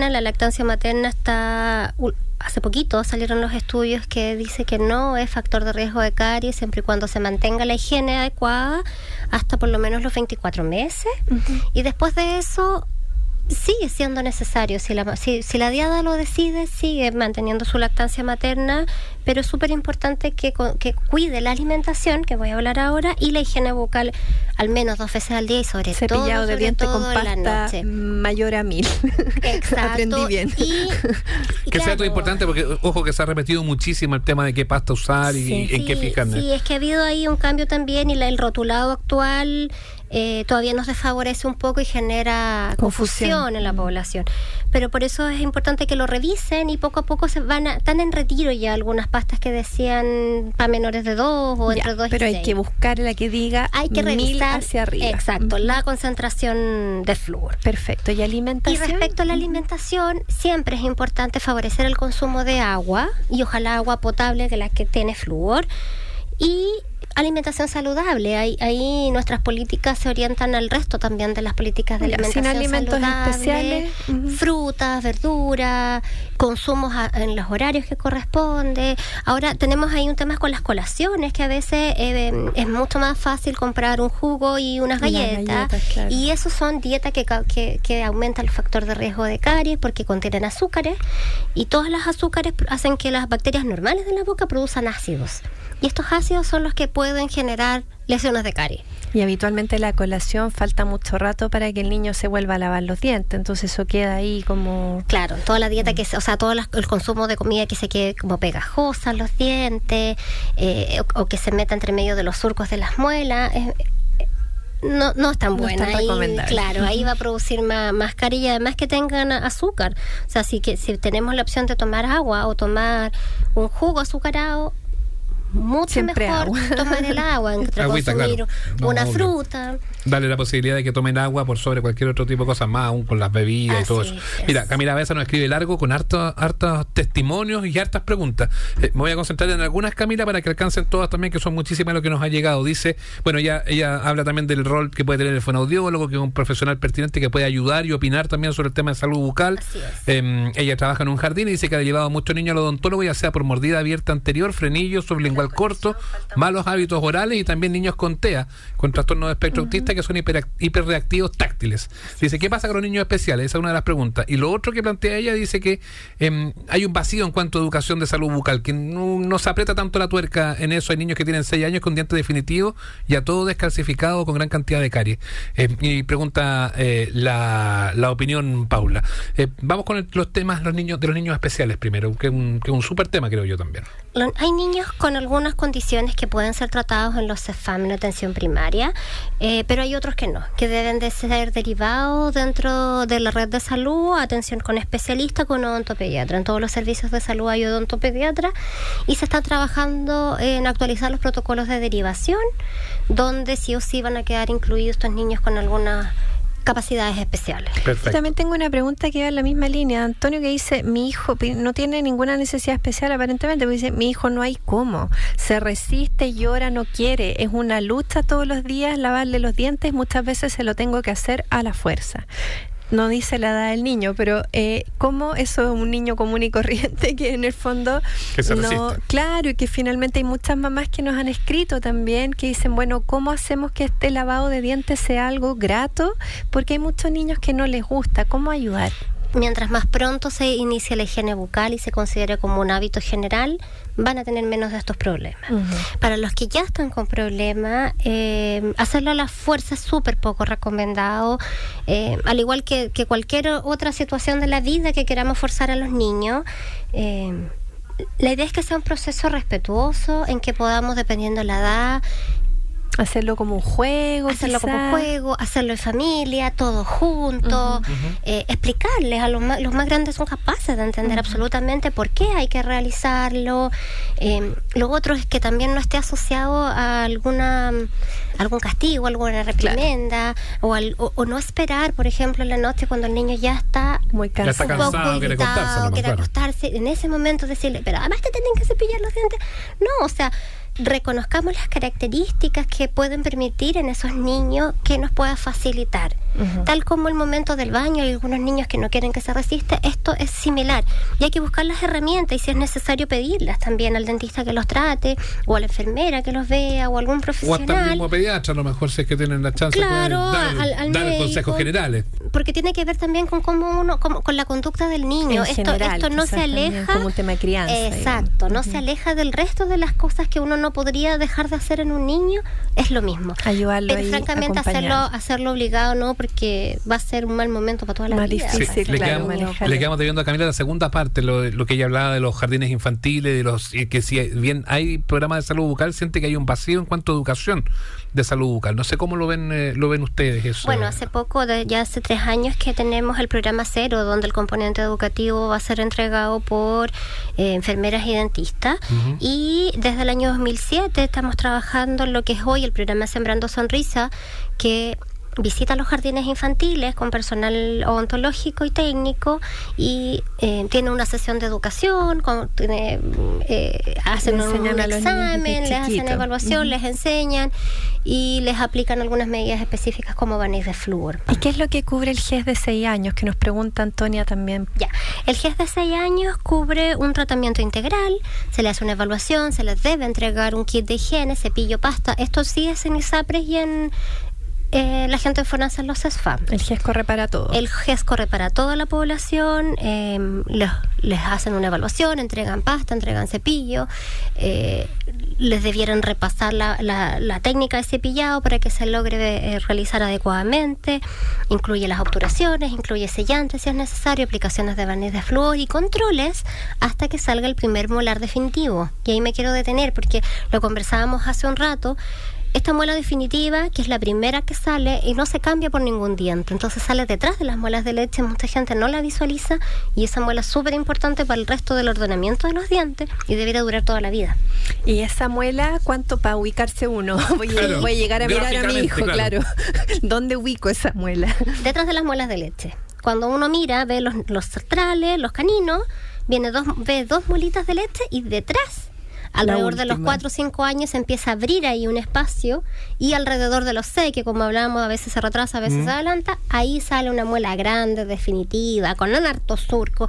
materna está... Hace poquito salieron los estudios que dice que no es factor de riesgo de caries siempre y cuando se mantenga la higiene adecuada hasta por lo menos los 24 meses. Y después de eso sigue siendo necesario, si la diada lo decide, sigue manteniendo su lactancia materna, pero es súper importante que cuide la alimentación, que voy a hablar ahora, y la higiene bucal al menos 2 veces al día y sobre todo cepillado de dientes con pasta mayor a 1000. Exacto. Aprendí bien. Y que claro, sea todo importante porque, ojo, que se ha repetido muchísimo el tema de qué pasta usar y en qué fijarme. Sí, es que ha habido ahí un cambio también y el rotulado actual todavía nos desfavorece un poco y genera confusión en la población. Pero por eso es importante que lo revisen y poco a poco están en retiro ya algunas pastas que decían para menores de 2 o entre 2 y 6. Pero hay que buscar la que diga hay que revisar hacia arriba. Exacto, la concentración de flúor. Perfecto. ¿Y alimentación? Y respecto a la alimentación, siempre es importante favorecer el consumo de agua y ojalá agua potable que la que tiene flúor. Y alimentación saludable. Ahí nuestras políticas se orientan al resto también de las políticas de alimentación sin alimentos saludable, especiales, frutas, verduras, consumos en los horarios que corresponde. Ahora tenemos ahí un tema con las colaciones, que a veces es mucho más fácil comprar un jugo y unas galletas, claro. Y eso son dietas que aumentan el factor de riesgo de caries porque contienen azúcares, y todas las azúcares hacen que las bacterias normales de la boca produzcan ácidos, y estos ácidos son los que pueden generar lesiones de caries. Y habitualmente la colación falta mucho rato para que el niño se vuelva a lavar los dientes, entonces eso queda ahí como... Claro, toda la dieta todo el consumo de comida que se quede como pegajosa en los dientes, o que se meta entre medio de los surcos de las muelas, no es tan buena. Claro, ahí va a producir más caries, y además que tengan azúcar. O sea, si tenemos la opción de tomar agua o tomar un jugo azucarado, mucho siempre mejor tomar el agua, Agüita, consumir una obvio. Fruta. Darle la posibilidad de que tomen agua por sobre cualquier otro tipo de cosas más, aún con las bebidas y todo eso. Mira, Camila Besa nos escribe largo con hartos testimonios y hartas preguntas. Me voy a concentrar en algunas, Camila, para que alcancen todas también, que son muchísimas lo que nos ha llegado. Dice, bueno, ella habla también del rol que puede tener el fonoaudiólogo, que es un profesional pertinente que puede ayudar y opinar también sobre el tema de salud bucal. Ella trabaja en un jardín y dice que ha llevado a muchos niños al odontólogo, ya sea por mordida abierta anterior, frenillo, sublingual corto, malos hábitos orales, y también niños con TEA, con trastorno de espectro autista, que son hiperreactivos táctiles. Dice, ¿qué pasa con los niños especiales? Esa es una de las preguntas. Y lo otro que plantea ella, dice que hay un vacío en cuanto a educación de salud bucal, que no se aprieta tanto la tuerca en eso. Hay niños que tienen 6 años con dientes definitivos, ya todo descalcificado, con gran cantidad de caries. Y pregunta la opinión, Paula. Vamos con los temas de los niños especiales primero, que es un súper tema, creo yo también. Hay niños con algunas condiciones que pueden ser tratados en los CEFAM, en atención primaria, pero hay otros que no, que deben de ser derivados dentro de la red de salud, atención con especialista, con odontopediatra. En todos los servicios de salud hay odontopediatra, y se está trabajando en actualizar los protocolos de derivación, donde sí o sí van a quedar incluidos estos niños con algunas capacidades especiales. Perfecto. También tengo una pregunta que va en la misma línea. Antonio, que dice, mi hijo no tiene ninguna necesidad especial aparentemente, porque dice, mi hijo no hay cómo, se resiste, llora, no quiere, es una lucha todos los días lavarle los dientes, muchas veces se lo tengo que hacer a la fuerza. No dice la edad del niño, pero ¿cómo eso es un niño común y corriente que en el fondo que se resiste? Claro, y que finalmente hay muchas mamás que nos han escrito también que dicen, bueno, ¿cómo hacemos que este lavado de dientes sea algo grato? Porque hay muchos niños que no les gusta. ¿Cómo ayudar? Mientras más pronto se inicie la higiene bucal y se considere como un hábito general, van a tener menos de estos problemas. Para los que ya están con problemas, hacerlo a la fuerza es súper poco recomendado, al igual que cualquier otra situación de la vida que queramos forzar a los niños. La idea es que sea un proceso respetuoso, en que podamos, dependiendo de la edad, hacerlo como un juego, hacerlo en familia, todos juntos, explicarles a los más grandes, son capaces de entender absolutamente por qué hay que realizarlo. Lo otro es que también no esté asociado a algún castigo, alguna reprimenda, o no esperar, por ejemplo, en la noche cuando el niño ya está muy cansado, quiere acostarse, en ese momento decirle, pero además te tienen que cepillar los dientes. No, o sea, reconozcamos las características que pueden permitir en esos niños que nos pueda facilitar. Tal como el momento del baño, hay algunos niños que no quieren que se resista, esto es similar. Y hay que buscar las herramientas, y si es necesario pedirlas también al dentista que los trate, o a la enfermera que los vea, o a algún profesional. O hasta el mismo pediatra, a lo mejor, si es que tienen la chance, claro, de dar consejos generales. Porque tiene que ver también con con la conducta del niño. Esto no se aleja. Como un tema de crianza. Exacto, no se aleja del resto de las cosas que uno no podría dejar de hacer en un niño, es lo mismo. Ayudarlo. Pero francamente hacerlo obligado no, porque va a ser un mal momento para toda la vida. Difícil, le quedamos debiendo a Camila la segunda parte, lo que ella hablaba de los jardines infantiles, que si bien hay programas de salud bucal, siente que hay un vacío en cuanto a educación de salud bucal. No sé cómo lo ven ustedes eso. Bueno, hace poco, ya hace 3 años que tenemos el programa Cero, donde el componente educativo va a ser entregado por enfermeras y dentistas, y desde el año 2007 estamos trabajando en lo que es hoy el programa Sembrando Sonrisa, que visita los jardines infantiles con personal odontológico y técnico, y tiene una sesión de educación, hacen un examen, les hacen evaluación, les enseñan y les aplican algunas medidas específicas como barniz de flúor. ¿Y qué es lo que cubre el GES de 6 años? Que nos pregunta Antonia también. Ya, El GES de 6 años cubre un tratamiento integral, se le hace una evaluación, se les debe entregar un kit de higiene, cepillo, pasta. Esto sí es en ISAPRES y en la gente de FONASA en los CESFAM. El GES corre para todo. El GES corre para toda la población, les hacen una evaluación, entregan pasta, entregan cepillo, les debieran repasar la técnica de cepillado para que se logre realizar adecuadamente, incluye las obturaciones, incluye sellantes si es necesario, aplicaciones de barniz de flúor y controles hasta que salga el primer molar definitivo. Y ahí me quiero detener porque lo conversábamos hace un rato. Esta muela definitiva, que es la primera que sale y no se cambia por ningún diente, entonces sale detrás de las muelas de leche, mucha gente no la visualiza y esa muela es súper importante para el resto del ordenamiento de los dientes y debería durar toda la vida. ¿Y esa muela cuánto para ubicarse uno? Voy a llegar a mirar a mi hijo, claro. ¿Dónde ubico esa muela? Detrás de las muelas de leche. Cuando uno mira, ve los centrales, los caninos, ve dos muelitas de leche y detrás, alrededor de los 4 o 5 años se empieza a abrir ahí un espacio y alrededor de los 6, que como hablamos a veces se retrasa, a veces se adelanta, ahí sale una muela grande, definitiva, con un harto surco,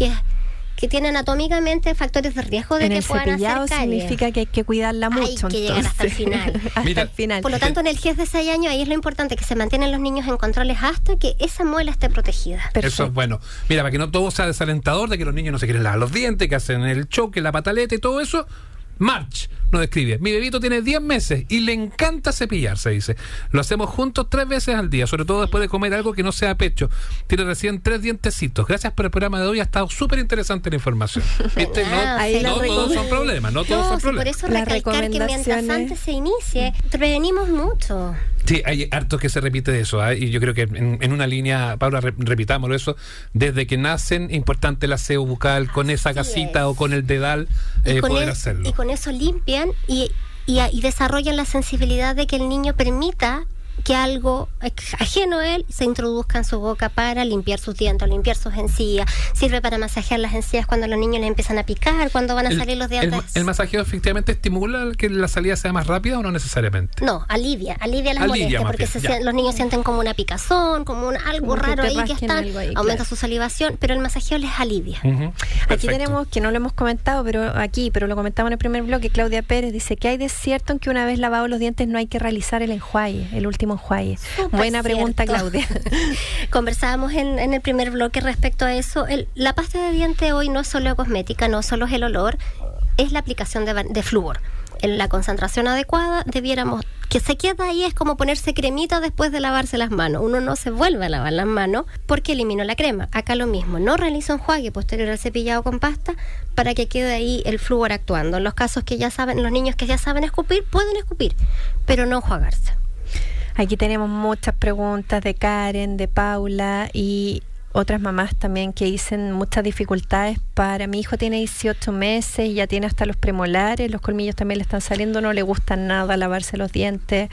que tiene anatómicamente factores de riesgo de que puedan hacer caries. Significa que hay que cuidarla mucho. Hay que llegar hasta el final. El final. Por lo tanto, en el GES de 6 años, ahí es lo importante, que se mantienen los niños en controles hasta que esa muela esté protegida. Perfecto. Eso es bueno. Mira, para que no todo sea desalentador de que los niños no se quieren lavar los dientes, que hacen el choque, la pataleta y todo eso, March nos describe: mi bebito tiene 10 meses y le encanta cepillarse, dice. Lo hacemos juntos 3 veces al día, sobre todo después de comer algo que no sea pecho. Tiene recién 3 dientecitos. Gracias por el programa de hoy, ha estado súper interesante la información. ¿Viste? No todos son problemas, no todos son problemas. Por eso recalcar que mientras antes se inicie, prevenimos mucho. Sí, hay harto que se repite de eso, y yo creo que en una línea, Paula, repitámoslo eso, desde que nacen, importante el aseo bucal, con esa gasita o con el dedal, poder hacerlo. Y con eso limpian y desarrollan la sensibilidad de que el niño permita que algo ajeno a él se introduzca en su boca para limpiar sus dientes, limpiar sus encías. Sirve para masajear las encías cuando los niños le empiezan a picar, cuando van a salir los dientes. ¿El masajeo efectivamente estimula que la salida sea más rápida o no necesariamente? No, alivia las molestias, porque los niños sienten como una picazón, como algo raro ahí que está, aumenta su salivación, pero el masajeo les alivia. Aquí tenemos, que no lo hemos comentado, pero lo comentamos en el primer bloque, Claudia Pérez dice que hay de cierto en que una vez lavados los dientes no hay que realizar el enjuague, el último enjuague. Buena pregunta, Claudia. Conversábamos en el primer bloque respecto a eso. La pasta de diente hoy no es solo cosmética, no solo es el olor, es la aplicación de flúor. En la concentración adecuada debiéramos, que se queda ahí, es como ponerse cremita después de lavarse las manos. Uno no se vuelve a lavar las manos porque eliminó la crema. Acá lo mismo, no realiza un enjuague posterior al cepillado con pasta para que quede ahí el flúor actuando. En los casos que ya saben, los niños que ya saben escupir, pueden escupir, pero no enjuagarse. Aquí tenemos muchas preguntas de Karen, de Paula y otras mamás también que dicen muchas dificultades para... Mi hijo tiene 18 meses y ya tiene hasta los premolares, los colmillos también le están saliendo, no le gusta nada lavarse los dientes,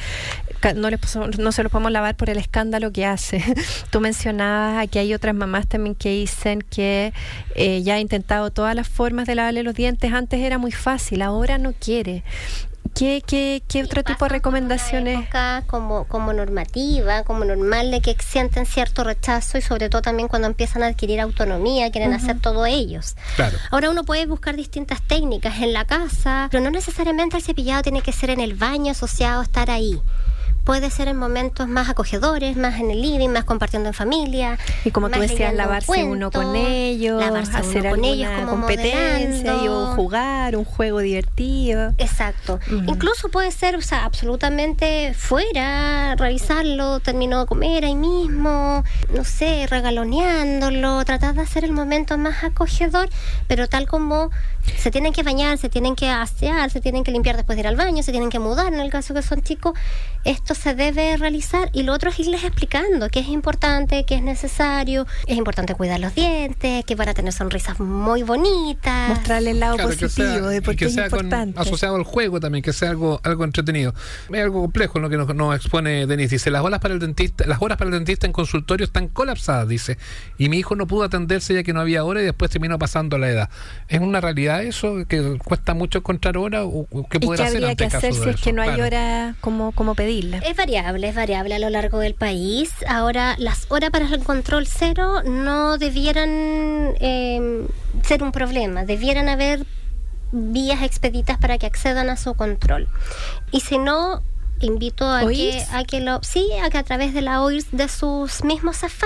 no se los podemos lavar por el escándalo que hace. Tú mencionabas, aquí hay otras mamás también que dicen que ya ha intentado todas las formas de lavarle los dientes, antes era muy fácil, ahora no quiere. ¿Qué otro tipo de recomendaciones? Como normativa, como normal de que sienten cierto rechazo y sobre todo también cuando empiezan a adquirir autonomía, quieren hacer todo ellos. Claro. Ahora uno puede buscar distintas técnicas en la casa, pero no necesariamente el cepillado tiene que ser en el baño asociado a estar ahí. Puede ser en momentos más acogedores, más en el living, más compartiendo en familia. Y como tú decías, lavarse uno con ellos, hacer alguna competencia o jugar, un juego divertido. Exacto. Incluso puede ser, absolutamente fuera, revisarlo, terminó de comer ahí mismo, no sé, regaloneándolo, tratar de hacer el momento más acogedor, pero tal como se tienen que bañar, se tienen que asear, se tienen que limpiar después de ir al baño, se tienen que mudar en el caso que son chicos, esto se debe realizar y lo otro es irles explicando que es importante, que es necesario, es importante cuidar los dientes, que van a tener sonrisas muy bonitas. Mostrarle el lado positivo de por qué es importante. Asociado al juego también, que sea algo entretenido. Es algo complejo lo que nos expone Denise. Dice, las horas para el dentista en consultorio están colapsadas, dice, y mi hijo no pudo atenderse ya que no había hora y después terminó pasando la edad. ¿Es una realidad eso? ¿Que cuesta mucho encontrar hora? ¿O qué poder hacer ante caso de eso? Si es que no hay hora, ¿cómo pedirla? Es variable a lo largo del país. Ahora, las horas para el control cero no debieran ser un problema. Debieran haber vías expeditas para que accedan a su control. Y si no, invito a que a través de la OIRS de sus mismos AFAM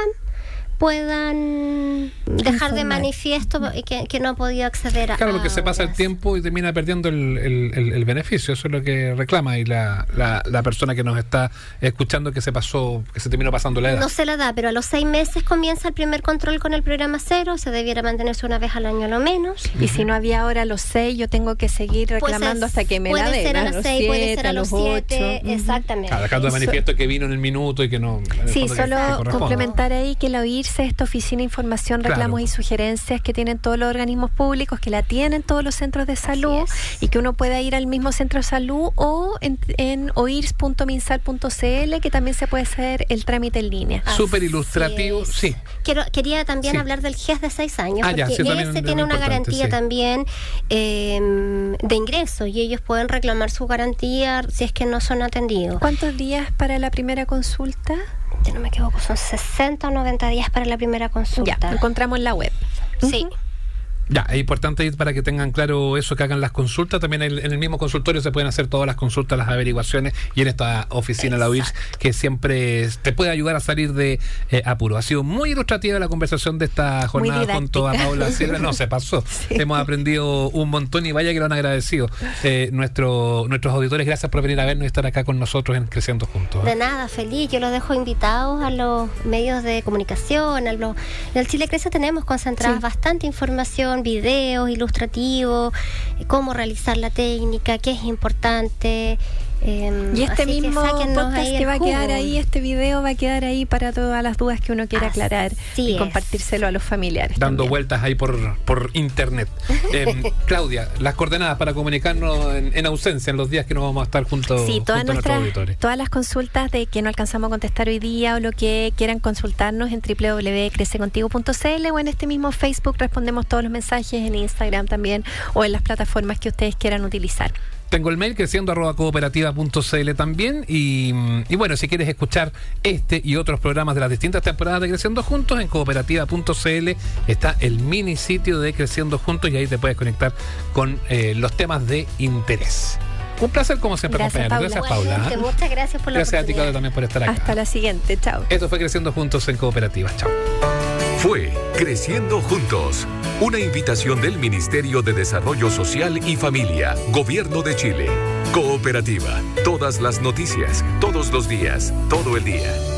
puedan dejar de manifiesto que no ha podido acceder a... Claro, porque se pasa el tiempo y termina perdiendo el beneficio. Eso es lo que reclama y la persona que nos está escuchando, que se terminó pasando la edad. No se la da, pero a los 6 meses comienza el primer control con el programa cero. Se debiera mantenerse una vez al año a lo menos. Y si no había ahora a los 6, yo tengo que seguir reclamando hasta que me la den. Puede ser a los 6, puede ser a los 7, exactamente. Claro, dejando de manifiesto que vino en el minuto y que no... Sí, solo complementar ahí que la OIRS, esta oficina de información, reclamos y sugerencias que tienen todos los organismos públicos, que la tienen todos los centros de salud, y que uno pueda ir al mismo centro de salud o en oirs.minsal.cl, que también se puede hacer el trámite en línea. Súper ilustrativo, sí. Quería también hablar del GES de 6 años, porque ese tiene una garantía también de ingreso, y ellos pueden reclamar su garantía si es que no son atendidos. ¿Cuántos días para la primera consulta? Si no me equivoco, son 60 o 90 días para la primera consulta. Ya, lo encontramos en la web. Sí. Ya, es importante ir para que tengan claro eso, que hagan las consultas. También en el mismo consultorio se pueden hacer todas las consultas, las averiguaciones, y en esta oficina, la OIRS, que siempre te puede ayudar a salir de apuro. Ha sido muy ilustrativa la conversación de esta jornada junto a Paola Silva. No, se pasó. Sí. Hemos aprendido un montón y vaya que lo han agradecido nuestros auditores. Gracias por venir a vernos y estar acá con nosotros en Creciendo Juntos. De nada, feliz. Yo los dejo invitados a los medios de comunicación. En el Chile Crece tenemos concentradas bastante información, videos ilustrativos, cómo realizar la técnica, qué es importante. Y este mismo podcast que va a quedar ahí, este video va a quedar ahí para todas las dudas que uno quiera aclarar y compartírselo a los familiares. Dando también vueltas ahí por internet. Claudia, las coordenadas para comunicarnos en ausencia, en los días que nos vamos a estar junto a nuestros auditores. Todas las consultas de que no alcanzamos a contestar hoy día o lo que quieran consultarnos en www.crececontigo.cl o en este mismo Facebook respondemos todos los mensajes, en Instagram también, o en las plataformas que ustedes quieran utilizar. Tengo el mail creciendo@cooperativa.cl también y bueno, si quieres escuchar este y otros programas de las distintas temporadas de Creciendo Juntos, en cooperativa.cl está el mini sitio de Creciendo Juntos y ahí te puedes conectar con los temas de interés. Un placer como siempre acompañarnos. Gracias, Paula. Muchas gracias por la oportunidad. Gracias a ti, Claudia, también por estar acá. Hasta la siguiente, chao. Esto fue Creciendo Juntos en Cooperativa. Chao. Fue Creciendo Juntos, una invitación del Ministerio de Desarrollo Social y Familia, Gobierno de Chile. Cooperativa, todas las noticias, todos los días, todo el día.